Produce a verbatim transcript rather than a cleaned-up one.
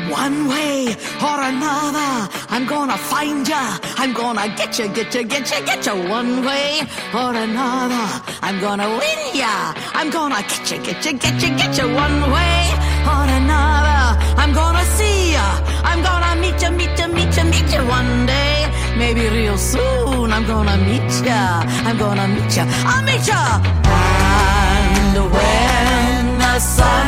One way or another, I'm gonna find ya. I'm gonna get ya, get ya, get ya, get ya. One way or another, I'm gonna win ya. I'm gonna get ya, get ya, get ya, get ya. One way or another, I'm gonna see ya. I'm gonna meet ya, meet ya, meet ya, meet ya one day. Maybe real soon I'm gonna meet ya. I'm gonna meet ya. I'll meet ya. And when the sun